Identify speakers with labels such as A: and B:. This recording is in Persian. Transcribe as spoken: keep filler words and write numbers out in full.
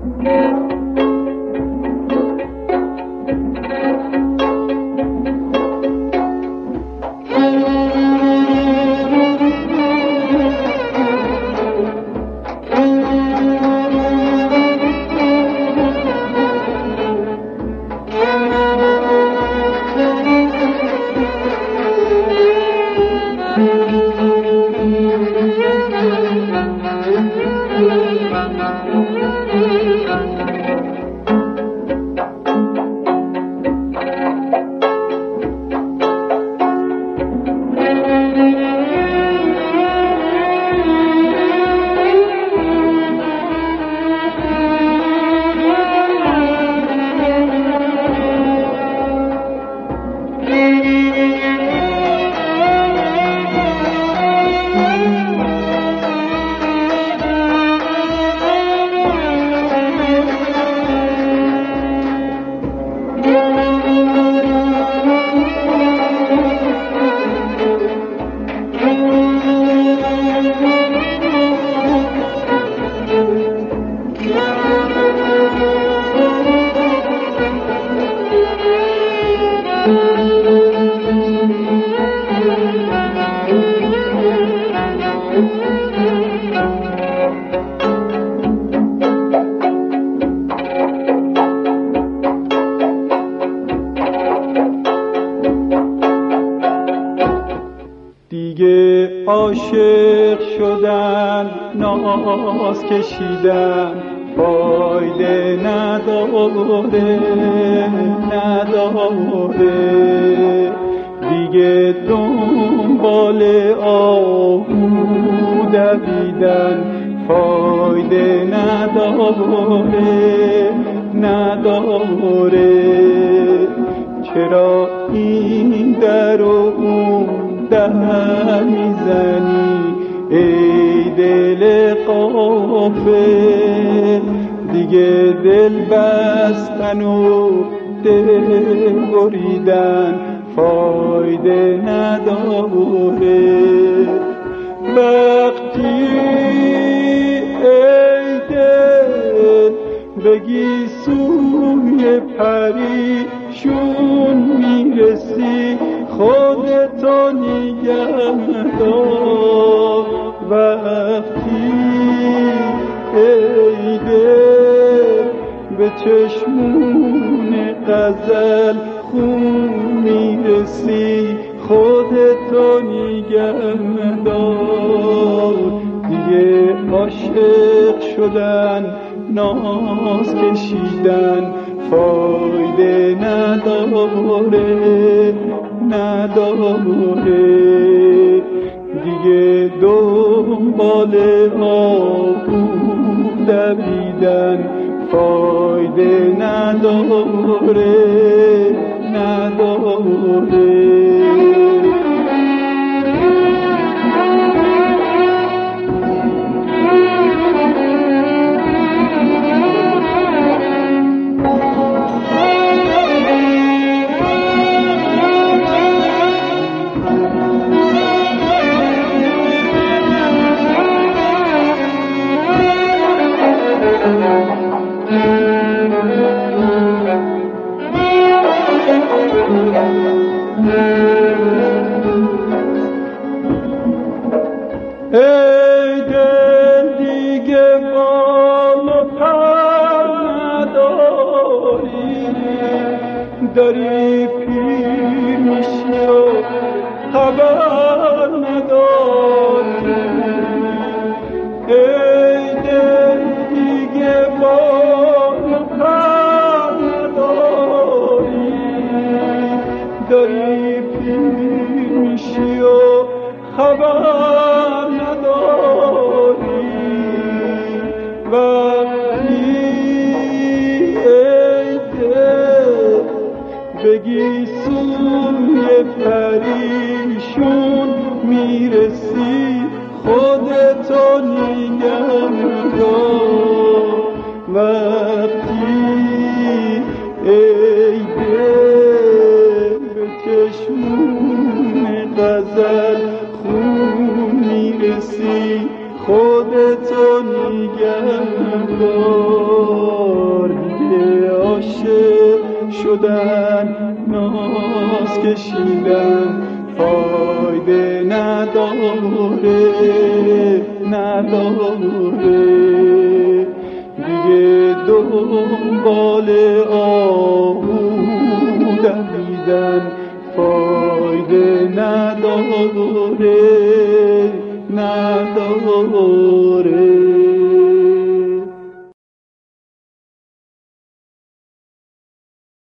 A: عاشق شدن ناز کشیدن فایده نداره نداره دیگه دنبال آهو دویدن فایده نداره نداره چرا این در و اون در میزنی ای دل غافل دیگه دل بستن و دل بریدن فایده نداره وقتی ای دل بگی سوی پریشون میرسی خودتو نگه دار وقتی ای دل به چشمون غزل خون میرسی خودتو نگه دار دیگه عاشق شدن ناز کشیدن فایده نداره نداره دیگه دنبال آهو دویدن فایده نداره نداره ای دل دیگه بال و پر نداری داری پیر میشی و خبر نداری ای دل دیگه بال و پر نداری داری پیر میشی و خبر بگی سوی پریشون میرسی خودتو نگه دار وقتی ای دل به چشمون غزل خون میرسی خودتو نگه دار شدن ناز کشیدن فایده نداره نداره دیگه دنبال آهو دویدن فایده نداره نداره